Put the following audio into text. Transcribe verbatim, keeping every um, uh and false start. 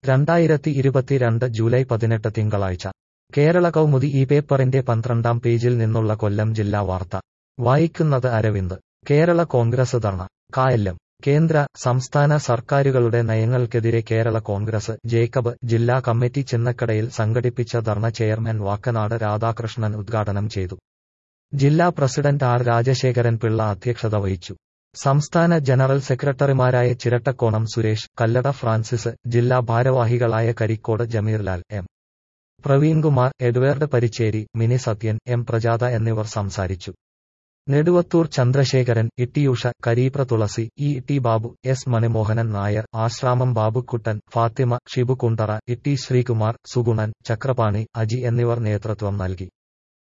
രണ്ടായിരത്തി ഇരുപത്തിരണ്ട് ജൂലൈ പതിനെട്ട് തിങ്കളാഴ്ച കേരള കൗമുദി ഈ പേപ്പറിന്റെ പന്ത്രണ്ടാം പേജിൽ നിന്നുള്ള കൊല്ലം ജില്ലാ വാർത്ത വായിക്കുന്നത് അരവിന്ദ്. കേരള കോൺഗ്രസ് ധർണ കായല്ലം. കേന്ദ്ര സംസ്ഥാന സർക്കാരുകളുടെ നയങ്ങൾക്കെതിരെ കേരള കോൺഗ്രസ് ജേക്കബ് ജില്ലാ കമ്മിറ്റി ചിന്നക്കടയിൽ സംഘടിപ്പിച്ച ധർണ ചെയർമാൻ വാക്കനാട് രാധാകൃഷ്ണൻ ഉദ്ഘാടനം ചെയ്തു. ജില്ലാ പ്രസിഡന്റ് ആർ രാജശേഖരൻ പിള്ള അധ്യക്ഷത വഹിച്ചു. സംസ്ഥാന ജനറൽ സെക്രട്ടറിമാരായ ചിരട്ടക്കോണം സുരേഷ്, കല്ലട ഫ്രാൻസിസ്, ജില്ലാ ഭാരവാഹികളായ കരിക്കോട് ജമീർലാൽ, എം പ്രവീൺകുമാർ, എഡ്വേർഡ് പരിച്ചേരി, മിനി സത്യൻ, എം പ്രജാത എന്നിവർ സംസാരിച്ചു. Neduvathoor Chandrasekharan, Ittiyusha, Kareepra Thulasi, E T Babu, S Manimohanan Nair, Asramam Babukuttan, Fathima, Shibu Kundara, Itti Sreekumar, Sugunan, Chakrapani, Aji എന്നിവർ നേതൃത്വം നൽകി.